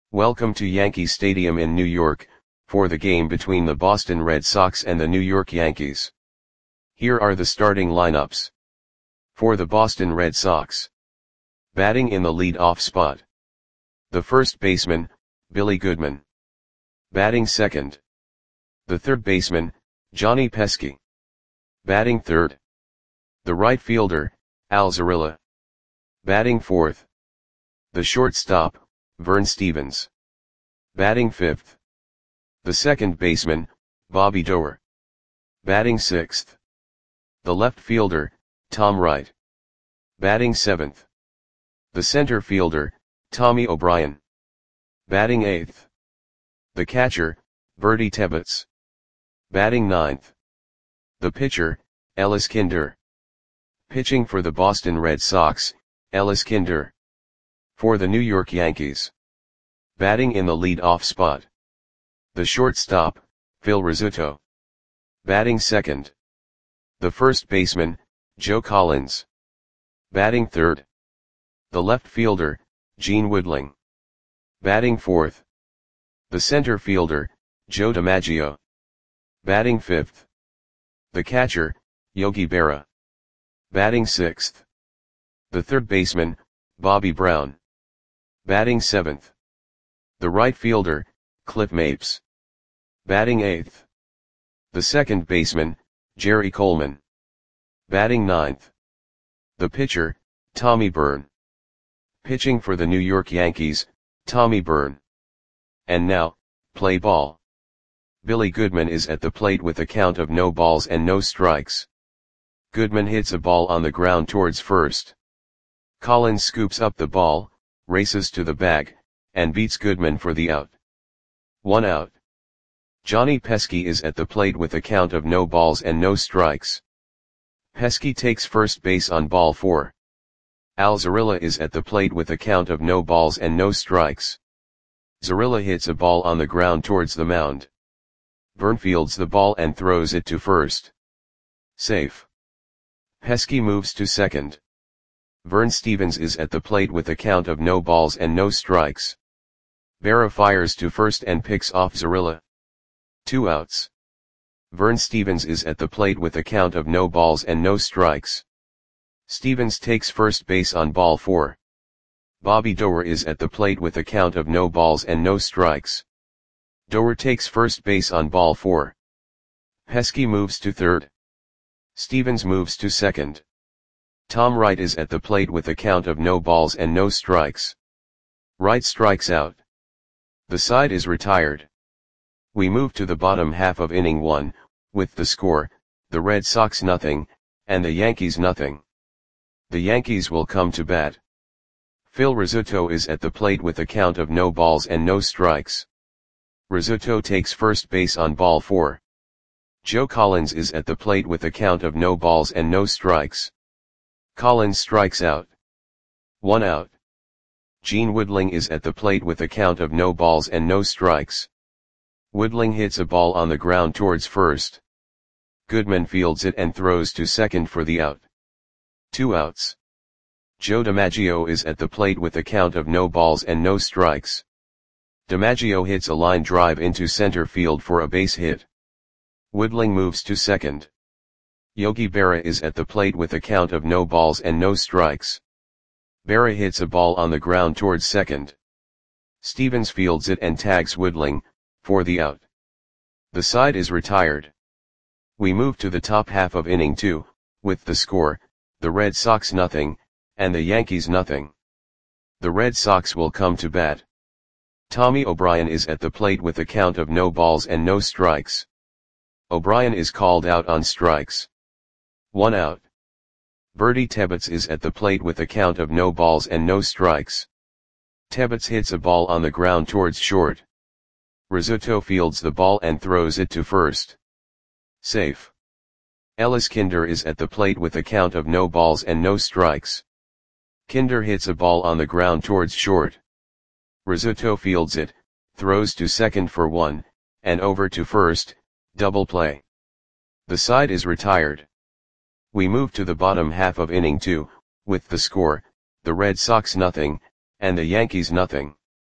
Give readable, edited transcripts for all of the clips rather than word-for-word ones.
Welcome to Yankee Stadium in New York, for the game between the Boston Red Sox and the New York Yankees. Here are the starting lineups. For the Boston Red Sox. Batting in the lead-off spot. The first baseman, Billy Goodman. Batting second. The third baseman, Johnny Pesky. Batting third. The right fielder, Al Zarilla. Batting fourth. The shortstop, Vern Stephens. Batting fifth. The second baseman, Bobby Doerr. Batting sixth. The left fielder, Tom Wright. Batting seventh. The center fielder, Tommy O'Brien. Batting eighth. The catcher, Bertie Tebbetts. Batting ninth. The pitcher, Ellis Kinder. Pitching for the Boston Red Sox, Ellis Kinder. For the New York Yankees. Batting in the lead-off spot. The shortstop, Phil Rizzuto. Batting second. The first baseman, Joe Collins. Batting third. The left fielder, Gene Woodling. Batting fourth. The center fielder, Joe DiMaggio. Batting fifth. The catcher, Yogi Berra. Batting sixth. The third baseman, Bobby Brown. Batting seventh. The right fielder, Cliff Mapes. Batting eighth. The second baseman, Jerry Coleman. Batting ninth. The pitcher, Tommy Byrne. Pitching for the New York Yankees, Tommy Byrne. And now, play ball. Billy Goodman is at the plate with a count of no balls and no strikes. Goodman hits a ball on the ground towards first. Collins scoops up the ball, races to the bag, and beats Goodman for the out. 1 out. Johnny Pesky is at the plate with a count of no balls and no strikes. Pesky takes first base on ball 4. Al Zarilla is at the plate with a count of no balls and no strikes. Zarilla hits a ball on the ground towards the mound. Byrne fields the ball and throws it to first. Safe. Pesky moves to second. Vern Stephens is at the plate with a count of no balls and no strikes. Berra fires to first and picks off Zarilla. 2 outs. Vern Stephens is at the plate with a count of no balls and no strikes. Stephens takes first base on ball 4. Bobby Doerr is at the plate with a count of no balls and no strikes. Doerr takes first base on ball 4. Pesky moves to third. Stephens moves to second. Tom Wright is at the plate with a count of no balls and no strikes. Wright strikes out. The side is retired. We move to the bottom half of inning 1, with the score, the Red Sox nothing, and the Yankees nothing. The Yankees will come to bat. Phil Rizzuto is at the plate with a count of no balls and no strikes. Rizzuto takes first base on ball 4. Joe Collins is at the plate with a count of no balls and no strikes. Collins strikes out. 1 out. Gene Woodling is at the plate with a count of no balls and no strikes. Woodling hits a ball on the ground towards first. Goodman fields it and throws to second for the out. 2 outs. Joe DiMaggio is at the plate with a count of no balls and no strikes. DiMaggio hits a line drive into center field for a base hit. Woodling moves to second. Yogi Berra is at the plate with a count of no balls and no strikes. Berra hits a ball on the ground towards second. Stephens fields it and tags Woodling, for the out. The side is retired. We move to the top half of inning 2, with the score, the Red Sox nothing, and the Yankees nothing. The Red Sox will come to bat. Tommy O'Brien is at the plate with a count of no balls and no strikes. O'Brien is called out on strikes. 1 out. Bertie Tebbetts is at the plate with a count of no balls and no strikes. Tebbetts hits a ball on the ground towards short. Rizzuto fields the ball and throws it to first. Safe. Ellis Kinder is at the plate with a count of no balls and no strikes. Kinder hits a ball on the ground towards short. Rizzuto fields it, throws to second for 1, and over to first, double play. The side is retired. We move to the bottom half of inning 2, with the score, the Red Sox nothing, and the Yankees nothing.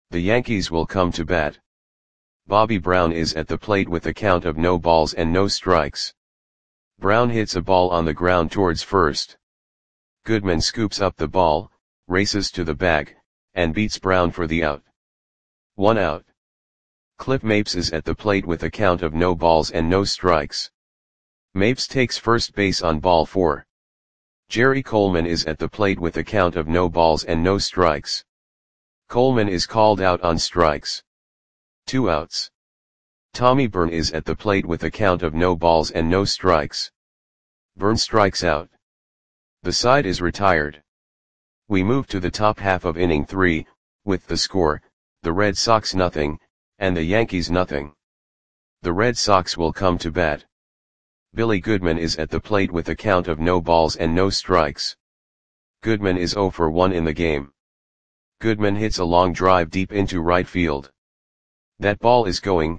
The Yankees will come to bat. Bobby Brown is at the plate with a count of no balls and no strikes. Brown hits a ball on the ground towards first. Goodman scoops up the ball, races to the bag, and beats Brown for the out. 1 out. Cliff Mapes is at the plate with a count of no balls and no strikes. Mapes takes first base on ball 4. Jerry Coleman is at the plate with a count of no balls and no strikes. Coleman is called out on strikes. 2 outs. Tommy Byrne is at the plate with a count of no balls and no strikes. Byrne strikes out. The side is retired. We move to the top half of inning 3, with the score, the Red Sox nothing, and the Yankees nothing. The Red Sox will come to bat. Billy Goodman is at the plate with a count of no balls and no strikes. Goodman is 0 for 1 in the game. Goodman hits a long drive deep into right field. That ball is going,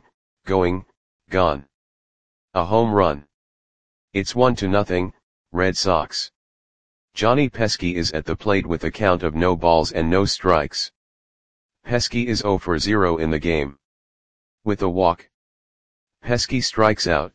gone. A home run. It's 1-0, Red Sox. Johnny Pesky is at the plate with a count of no balls and no strikes. Pesky is 0 for 0 in the game. With a walk, Pesky strikes out.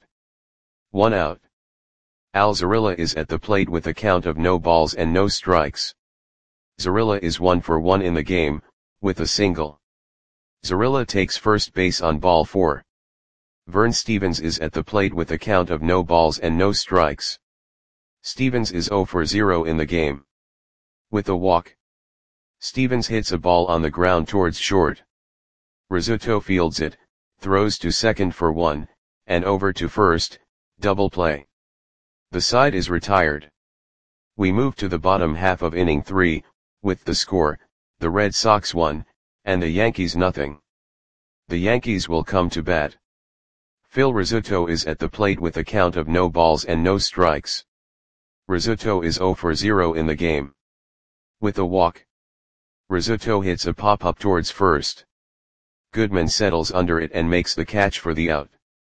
1 out. Al Zarilla is at the plate with a count of no balls and no strikes. Zarilla is 1 for 1 in the game, with a single. Zarilla takes first base on ball 4. Vern Stevens is at the plate with a count of no balls and no strikes. Stevens is 0 for 0 in the game. With a walk, Stevens hits a ball on the ground towards short. Rizzuto fields it, throws to second for 1, and over to first, double play. The side is retired. We move to the bottom half of inning 3, with the score, the Red Sox 1, and the Yankees nothing. The Yankees will come to bat. Phil Rizzuto is at the plate with a count of no balls and no strikes. Rizzuto is 0 for 0 in the game. With a walk, Rizzuto hits a pop-up towards first. Goodman settles under it and makes the catch for the out.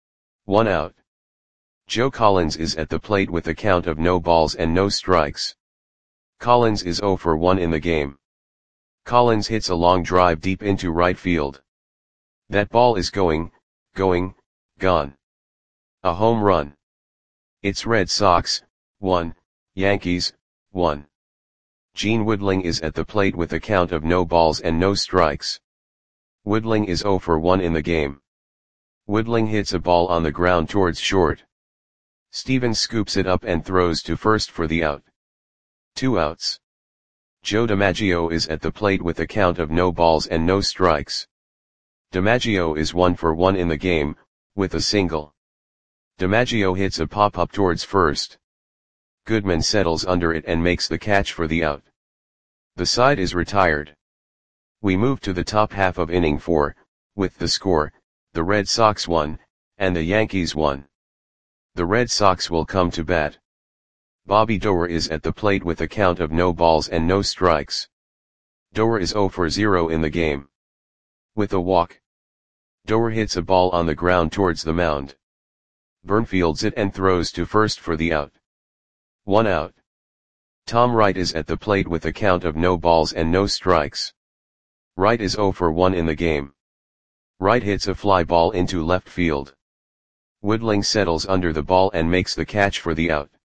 1 out. Joe Collins is at the plate with a count of no balls and no strikes. Collins is 0 for 1 in the game. Collins hits a long drive deep into right field. That ball is going, gone. A home run. It's Red Sox, 1, Yankees, 1. Gene Woodling is at the plate with a count of no balls and no strikes. Woodling is 0 for 1 in the game. Woodling hits a ball on the ground towards short. Stevens scoops it up and throws to first for the out. 2 outs. Joe DiMaggio is at the plate with a count of no balls and no strikes. DiMaggio is 1 for 1 in the game, with a single. DiMaggio hits a pop-up towards first. Goodman settles under it and makes the catch for the out. The side is retired. We move to the top half of inning 4, with the score, the Red Sox 1, and the Yankees 1. The Red Sox will come to bat. Bobby Doerr is at the plate with a count of no balls and no strikes. Doerr is 0 for 0 in the game. With a walk, Doerr hits a ball on the ground towards the mound. Byrne fields it and throws to first for the out. 1 out. Tom Wright is at the plate with a count of no balls and no strikes. Wright is 0 for 1 in the game. Wright hits a fly ball into left field. Woodling settles under the ball and makes the catch for the out.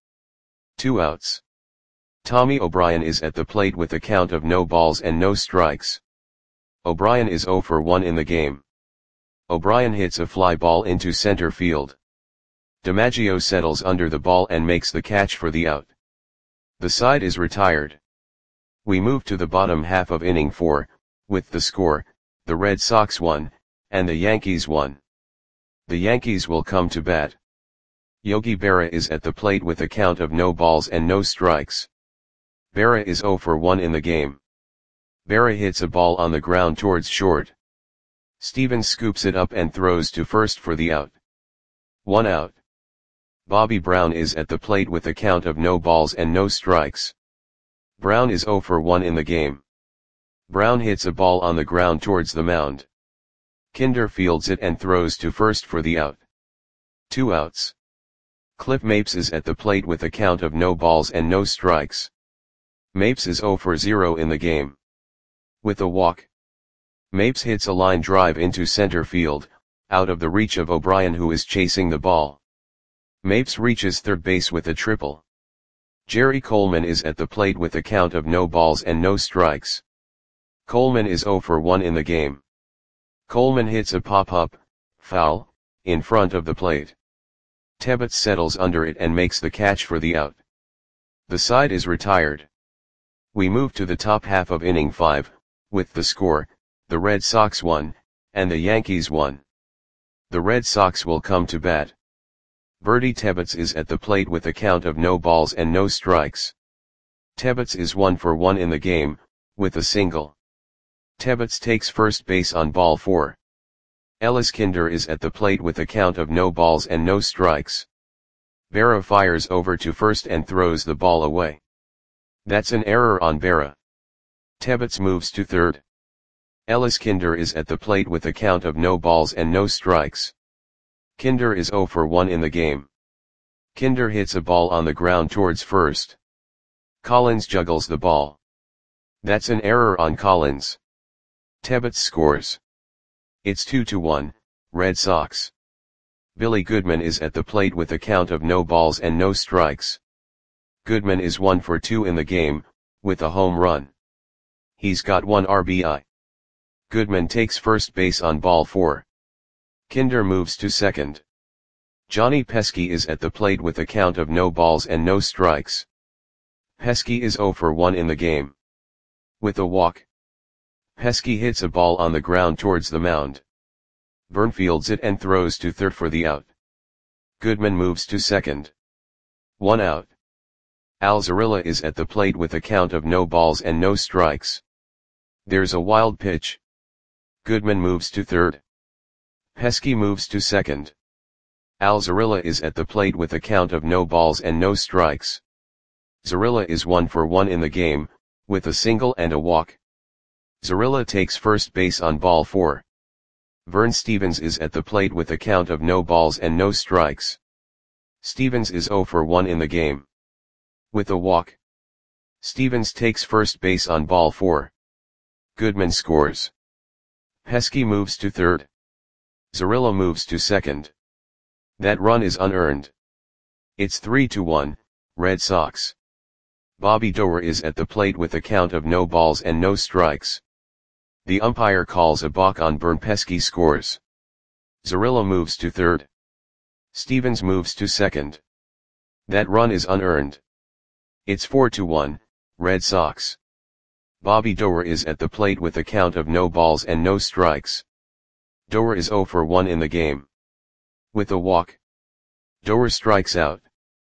2 outs. Tommy O'Brien is at the plate with a count of no balls and no strikes. O'Brien is 0 for 1 in the game. O'Brien hits a fly ball into center field. DiMaggio settles under the ball and makes the catch for the out. The side is retired. We move to the bottom half of inning 4, with the score, the Red Sox 1, and the Yankees 1. The Yankees will come to bat. Yogi Berra is at the plate with a count of no balls and no strikes. Berra is 0 for 1 in the game. Berra hits a ball on the ground towards short. Stevens scoops it up and throws to first for the out. 1 out. Bobby Brown is at the plate with a count of no balls and no strikes. Brown is 0 for 1 in the game. Brown hits a ball on the ground towards the mound. Kinder fields it and throws to first for the out. 2 outs. Cliff Mapes is at the plate with a count of no balls and no strikes. Mapes is 0 for 0 in the game. With a walk, Mapes hits a line drive into center field, out of the reach of O'Brien who is chasing the ball. Mapes reaches third base with a triple. Jerry Coleman is at the plate with a count of no balls and no strikes. Coleman is 0 for 1 in the game. Coleman hits a pop-up, foul, in front of the plate. Tebbets settles under it and makes the catch for the out. The side is retired. We move to the top half of inning 5, with the score, the Red Sox won, and the Yankees won. The Red Sox will come to bat. Bertie Tebbets is at the plate with a count of no balls and no strikes. Tebbets is 1 for 1 in the game, with a single. Tebbets takes first base on ball 4. Ellis Kinder is at the plate with a count of no balls and no strikes. Berra fires over to first and throws the ball away. That's an error on Berra. Tebbets moves to third. Ellis Kinder is at the plate with a count of no balls and no strikes. Kinder is 0 for 1 in the game. Kinder hits a ball on the ground towards first. Collins juggles the ball. That's an error on Collins. Tebbets scores. It's 2-1, Red Sox. Billy Goodman is at the plate with a count of no balls and no strikes. Goodman is 1 for 2 in the game, with a home run. He's got 1 RBI. Goodman takes first base on ball 4. Kinder moves to second. Johnny Pesky is at the plate with a count of no balls and no strikes. Pesky is 0 for 1 in the game. With a walk. Pesky hits a ball on the ground towards the mound. Vern fields it and throws to third for the out. Goodman moves to second. 1 out. Al Zarilla is at the plate with a count of no balls and no strikes. There's a wild pitch. Goodman moves to third. Pesky moves to second. Al Zarilla is at the plate with a count of no balls and no strikes. Zarilla is 1 for 1 in the game, with a single and a walk. Zarilla takes first base on ball 4. Vern Stevens is at the plate with a count of no balls and no strikes. Stevens is 0 for 1 in the game. With a walk. Stevens takes first base on ball 4. Goodman scores. Pesky moves to third. Zarilla moves to second. That run is unearned. It's 3-1, Red Sox. Bobby Doerr is at the plate with a count of no balls and no strikes. The umpire calls a balk on Vern. Pesky scores. Zarilla moves to third. Stevens moves to second. That run is unearned. It's 4-1, Red Sox. Bobby Doerr is at the plate with a count of no balls and no strikes. Doerr is 0 for 1 in the game. With a walk. Doerr strikes out.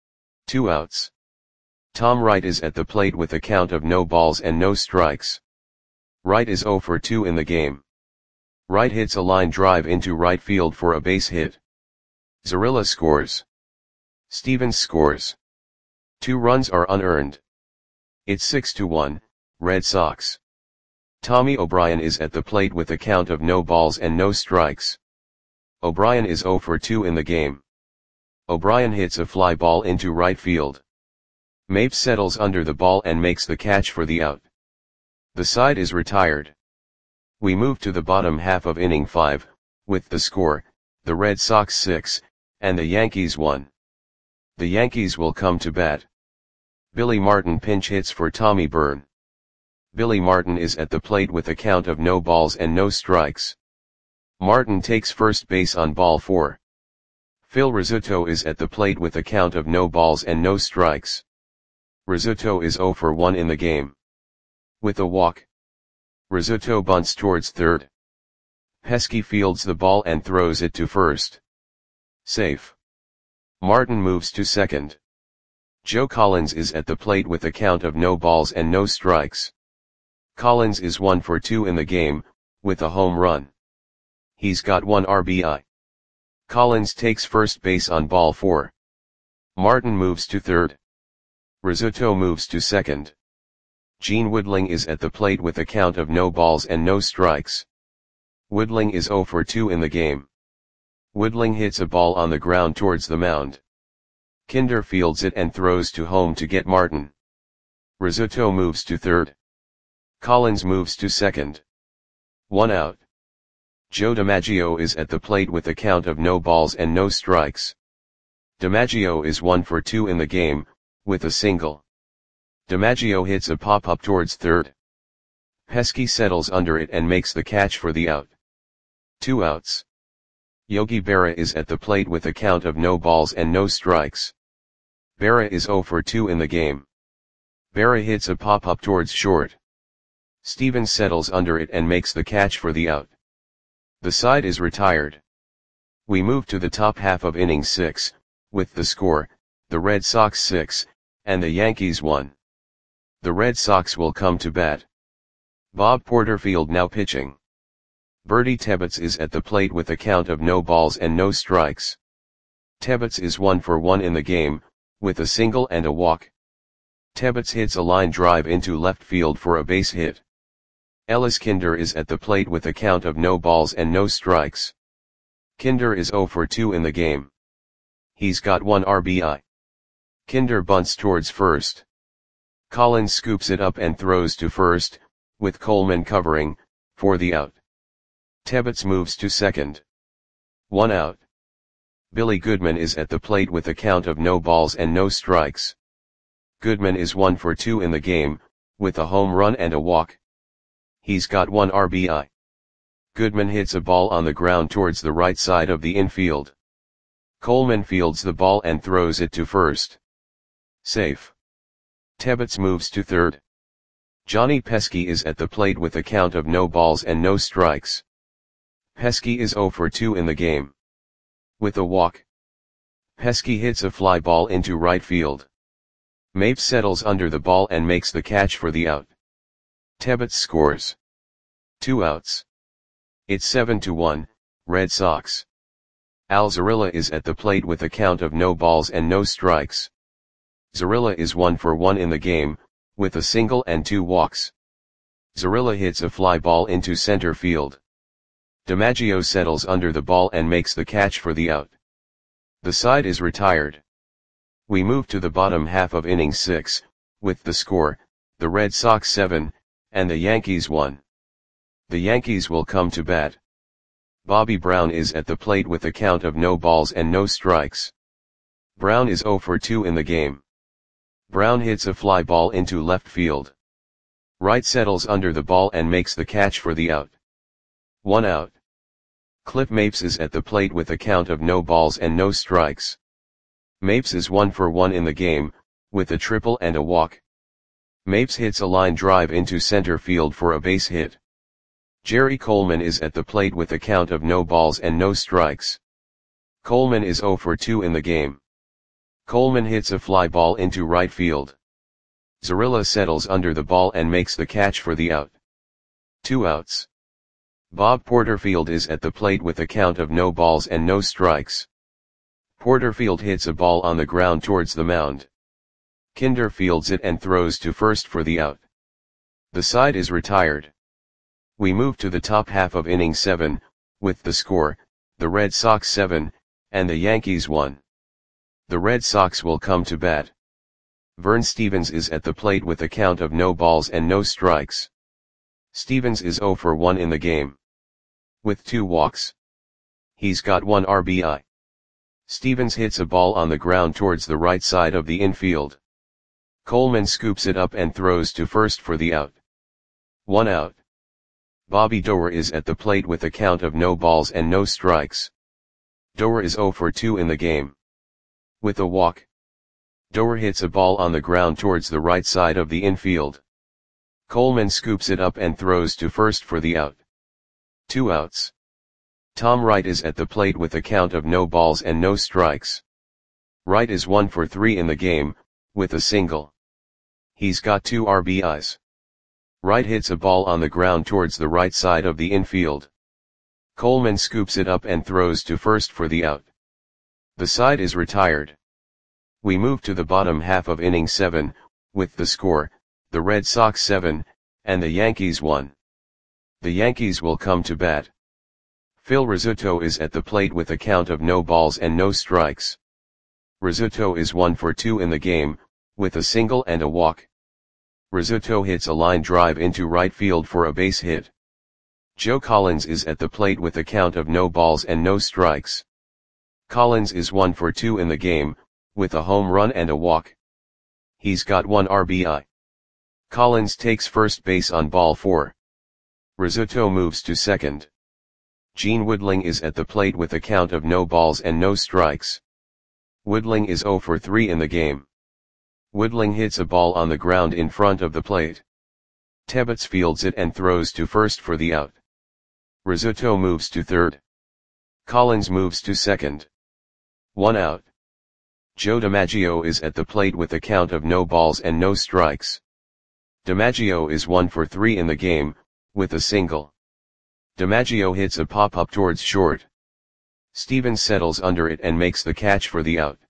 2 outs. Tom Wright is at the plate with a count of no balls and no strikes. Wright is 0 for 2 in the game. Wright hits a line drive into right field for a base hit. Zarilla scores. Stevens scores. 2 runs are unearned. It's 6-1, Red Sox. Tommy O'Brien is at the plate with a count of no balls and no strikes. O'Brien is 0 for 2 in the game. O'Brien hits a fly ball into right field. Mapes settles under the ball and makes the catch for the out. The side is retired. We move to the bottom half of inning 5, with the score, the Red Sox 6, and the Yankees 1. The Yankees will come to bat. Billy Martin pinch hits for Tommy Byrne. Billy Martin is at the plate with a count of no balls and no strikes. Martin takes first base on ball 4. Phil Rizzuto is at the plate with a count of no balls and no strikes. Rizzuto is 0 for 1 in the game. With a walk. Rizzuto bunts towards third. Pesky fields the ball and throws it to first. Safe. Martin moves to second. Joe Collins is at the plate with a count of no balls and no strikes. Collins is 1 for 2 in the game, with a home run. He's got 1 RBI. Collins takes first base on ball 4. Martin moves to third. Rizzuto moves to second. Gene Woodling is at the plate with a count of no balls and no strikes. Woodling is 0 for 2 in the game. Woodling hits a ball on the ground towards the mound. Kinder fields it and throws to home to get Martin. Rizzuto moves to third. Collins moves to second. 1 out. Joe DiMaggio is at the plate with a count of no balls and no strikes. DiMaggio is 1 for 2 in the game, with a single. DiMaggio hits a pop-up towards third. Pesky settles under it and makes the catch for the out. 2 outs. Yogi Berra is at the plate with a count of no balls and no strikes. Berra is 0 for 2 in the game. Berra hits a pop-up towards short. Stevens settles under it and makes the catch for the out. The side is retired. We move to the top half of inning 6, with the score, the Red Sox 6, and the Yankees 1. The Red Sox will come to bat. Bob Porterfield now pitching. Bertie Tebbetts is at the plate with a count of no balls and no strikes. Tebbetts is 1 for 1 in the game, with a single and a walk. Tebbetts hits a line drive into left field for a base hit. Ellis Kinder is at the plate with a count of no balls and no strikes. Kinder is 0 for 2 in the game. He's got 1 RBI. Kinder bunts towards first. Collins scoops it up and throws to first, with Coleman covering, for the out. Tebbetts moves to second. 1 out. Billy Goodman is at the plate with a count of no balls and no strikes. Goodman is 1 for 2 in the game, with a home run and a walk. He's got 1 RBI. Goodman hits a ball on the ground towards the right side of the infield. Coleman fields the ball and throws it to first. Safe. Tebbetts moves to third. Johnny Pesky is at the plate with a count of no balls and no strikes. Pesky is 0 for 2 in the game. With a walk. Pesky hits a fly ball into right field. Mapes settles under the ball and makes the catch for the out. Tebbetts scores. 2 outs. It's 7-1, Red Sox. Al Zarilla is at the plate with a count of no balls and no strikes. Zarilla is 1 for 1 in the game, with a single and 2 walks. Zarilla hits a fly ball into center field. DiMaggio settles under the ball and makes the catch for the out. The side is retired. We move to the bottom half of inning 6, with the score, the Red Sox 7, and the Yankees 1. The Yankees will come to bat. Bobby Brown is at the plate with a count of no balls and no strikes. Brown is 0 for 2 in the game. Brown hits a fly ball into left field. Wright settles under the ball and makes the catch for the out. 1 out. Cliff Mapes is at the plate with a count of no balls and no strikes. Mapes is 1 for 1 in the game, with a triple and a walk. Mapes hits a line drive into center field for a base hit. Jerry Coleman is at the plate with a count of no balls and no strikes. Coleman is 0 for 2 in the game. Coleman hits a fly ball into right field. Zarilla settles under the ball and makes the catch for the out. 2 outs. Bob Porterfield is at the plate with a count of no balls and no strikes. Porterfield hits a ball on the ground towards the mound. Kinder fields it and throws to first for the out. The side is retired. We move to the top half of inning 7, with the score, the Red Sox 7, and the Yankees 1. The Red Sox will come to bat. Vern Stevens is at the plate with a count of no balls and no strikes. Stevens is 0 for 1 in the game. With 2 walks. He's got 1 RBI. Stevens hits a ball on the ground towards the right side of the infield. Coleman scoops it up and throws to first for the out. 1 out. Bobby Doerr is at the plate with a count of no balls and no strikes. Doerr is 0 for 2 in the game. With a walk. Doerr hits a ball on the ground towards the right side of the infield. Coleman scoops it up and throws to first for the out. 2 outs. Tom Wright is at the plate with a count of no balls and no strikes. Wright is 1 for 3 in the game, with a single. He's got 2 RBIs. Wright hits a ball on the ground towards the right side of the infield. Coleman scoops it up and throws to first for the out. The side is retired. We move to the bottom half of inning 7, with the score, the Red Sox 7, and the Yankees 1. The Yankees will come to bat. Phil Rizzuto is at the plate with a count of no balls and no strikes. Rizzuto is 1 for 2 in the game, with a single and a walk. Rizzuto hits a line drive into right field for a base hit. Joe Collins is at the plate with a count of no balls and no strikes. Collins is 1 for 2 in the game, with a home run and a walk. He's got 1 RBI. Collins takes first base on ball 4. Rizzuto moves to second. Gene Woodling is at the plate with a count of no balls and no strikes. Woodling is 0 for 3 in the game. Woodling hits a ball on the ground in front of the plate. Tebbets fields it and throws to first for the out. Rizzuto moves to third. Collins moves to second. 1 out. Joe DiMaggio is at the plate with a count of no balls and no strikes. DiMaggio is 1 for 3 in the game, with a single. DiMaggio hits a pop-up towards short. Stevens settles under it and makes the catch for the out.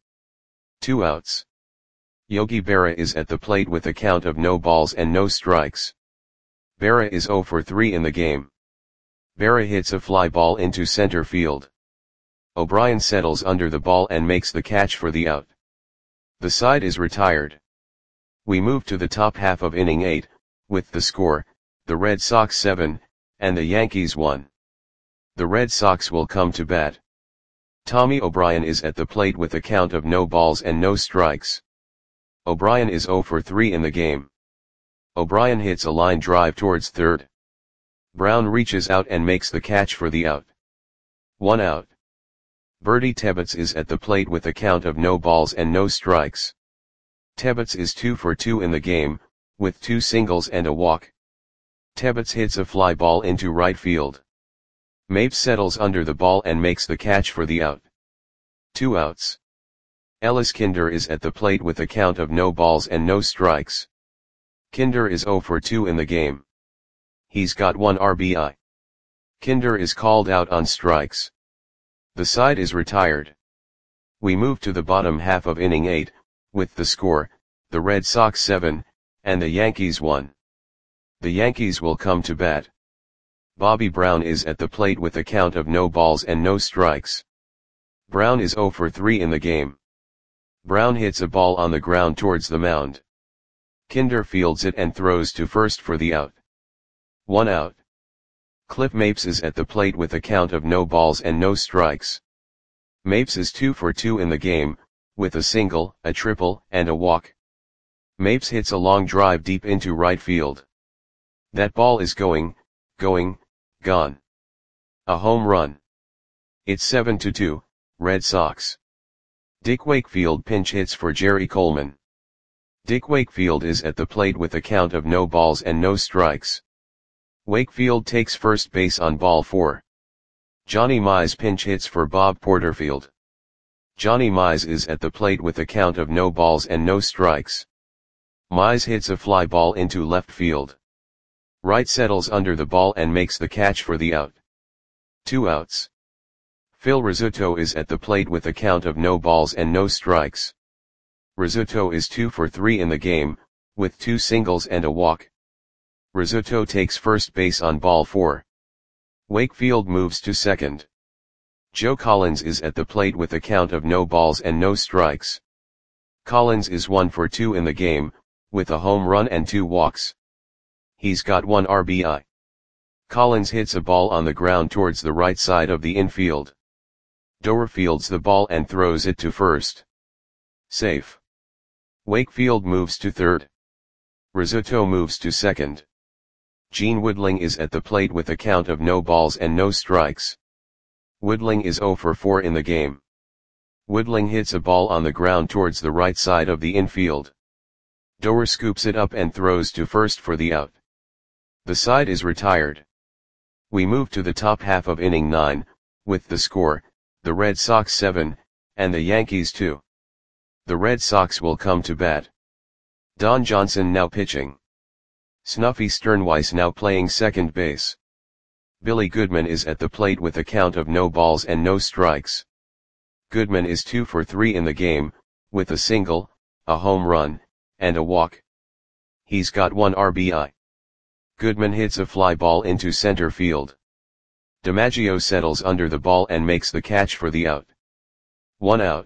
2 outs. Yogi Berra is at the plate with a count of no balls and no strikes. Berra is 0 for 3 in the game. Berra hits a fly ball into center field. O'Brien settles under the ball and makes the catch for the out. The side is retired. We move to the top half of inning 8, with the score, the Red Sox 7, and the Yankees 1. The Red Sox will come to bat. Tommy O'Brien is at the plate with a count of no balls and no strikes. O'Brien is 0 for 3 in the game. O'Brien hits a line drive towards third. Brown reaches out and makes the catch for the out. 1 out. Bertie Tebbets is at the plate with a count of no balls and no strikes. Tebbets is 2 for 2 in the game, with 2 singles and a walk. Tebbets hits a fly ball into right field. Mapes settles under the ball and makes the catch for the out. 2 outs. Ellis Kinder is at the plate with a count of no balls and no strikes. Kinder is 0 for 2 in the game. He's got 1 RBI. Kinder is called out on strikes. The side is retired. We move to the bottom half of inning 8, with the score, the Red Sox 7, and the Yankees 1. The Yankees will come to bat. Bobby Brown is at the plate with a count of no balls and no strikes. Brown is 0 for 3 in the game. Brown hits a ball on the ground towards the mound. Kinder fields it and throws to first for the out. 1 out. Cliff Mapes is at the plate with a count of no balls and no strikes. Mapes is 2 for 2 in the game, with a single, a triple, and a walk. Mapes hits a long drive deep into right field. That ball is going, gone. A home run. It's 7-2, Red Sox. Dick Wakefield pinch hits for Jerry Coleman. Dick Wakefield is at the plate with a count of no balls and no strikes. Wakefield takes first base on ball 4. Johnny Mize pinch hits for Bob Porterfield. Johnny Mize is at the plate with a count of no balls and no strikes. Mize hits a fly ball into left field. Wright settles under the ball and makes the catch for the out. 2 outs. Phil Rizzuto is at the plate with a count of no balls and no strikes. Rizzuto is 2 for 3 in the game, with 2 singles and a walk. Rizzuto takes first base on ball 4. Wakefield moves to second. Joe Collins is at the plate with a count of no balls and no strikes. Collins is 1 for 2 in the game, with a home run and 2 walks. He's got 1 RBI. Collins hits a ball on the ground towards the right side of the infield. Doer fields the ball and throws it to first. Safe. Wakefield moves to third. Rizzuto moves to second. Gene Woodling is at the plate with a count of no balls and no strikes. Woodling is 0 for 4 in the game. Woodling hits a ball on the ground towards the right side of the infield. Doer scoops it up and throws to first for the out. The side is retired. We move to the top half of inning 9, with the score, the Red Sox 7, and the Yankees 2. The Red Sox will come to bat. Don Johnson now pitching. Snuffy Sternweiss now playing second base. Billy Goodman is at the plate with a count of no balls and no strikes. Goodman is 2 for 3 in the game, with a single, a home run, and a walk. He's got 1 RBI. Goodman hits a fly ball into center field. DiMaggio settles under the ball and makes the catch for the out. 1 out.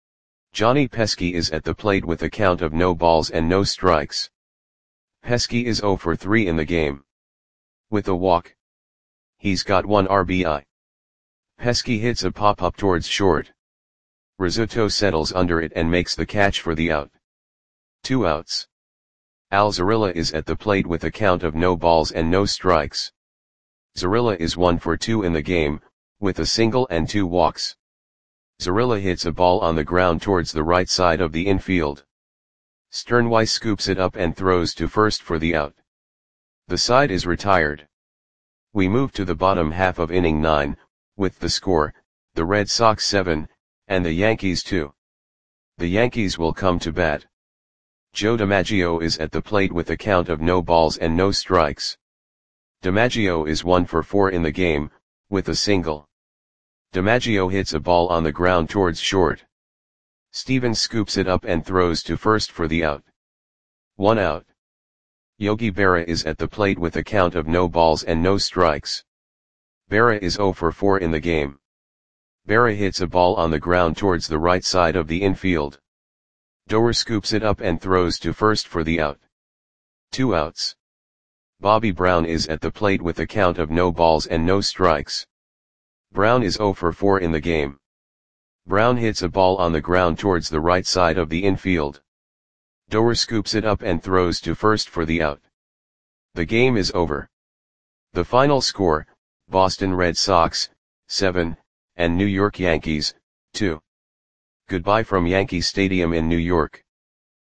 Johnny Pesky is at the plate with a count of no balls and no strikes. Pesky is 0 for 3 in the game. With a walk. He's got 1 RBI. Pesky hits a pop-up towards short. Rizzuto settles under it and makes the catch for the out. 2 outs. Al Zarilla is at the plate with a count of no balls and no strikes. Zarilla is 1 for 2 in the game, with a single and 2 walks. Zarilla hits a ball on the ground towards the right side of the infield. Sternweiss scoops it up and throws to first for the out. The side is retired. We move to the bottom half of inning 9, with the score, the Red Sox 7, and the Yankees 2. The Yankees will come to bat. Joe DiMaggio is at the plate with a count of no balls and no strikes. DiMaggio is 1 for 4 in the game, with a single. DiMaggio hits a ball on the ground towards short. Stevens scoops it up and throws to first for the out. 1 out. Yogi Berra is at the plate with a count of no balls and no strikes. Berra is 0 for 4 in the game. Berra hits a ball on the ground towards the right side of the infield. Doer scoops it up and throws to first for the out. 2 outs. Bobby Brown is at the plate with a count of no balls and no strikes. Brown is 0 for 4 in the game. Brown hits a ball on the ground towards the right side of the infield. Doer scoops it up and throws to first for the out. The game is over. The final score, Boston Red Sox, 7, and New York Yankees, 2. Goodbye from Yankee Stadium in New York.